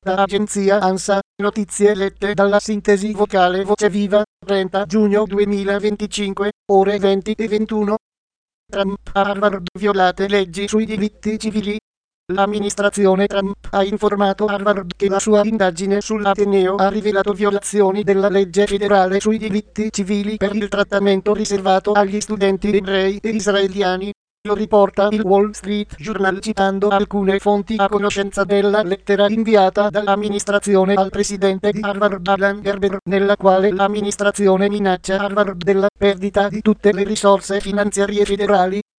Da agenzia ANSA, notizie lette dalla sintesi vocale Voce Viva, 30 giugno 2025, ore 20 e 21. Trump a Harvard violate leggi sui diritti civili. L'amministrazione Trump ha informato Harvard che la sua indagine sull'Ateneo ha rivelato violazioni della legge federale sui diritti civili per il trattamento riservato agli studenti ebrei e israeliani. Lo riporta il Wall Street Journal citando alcune fonti a conoscenza della lettera inviata dall'amministrazione al presidente di Harvard Alan Gerber, nella quale l'amministrazione minaccia Harvard della perdita di tutte le risorse finanziarie federali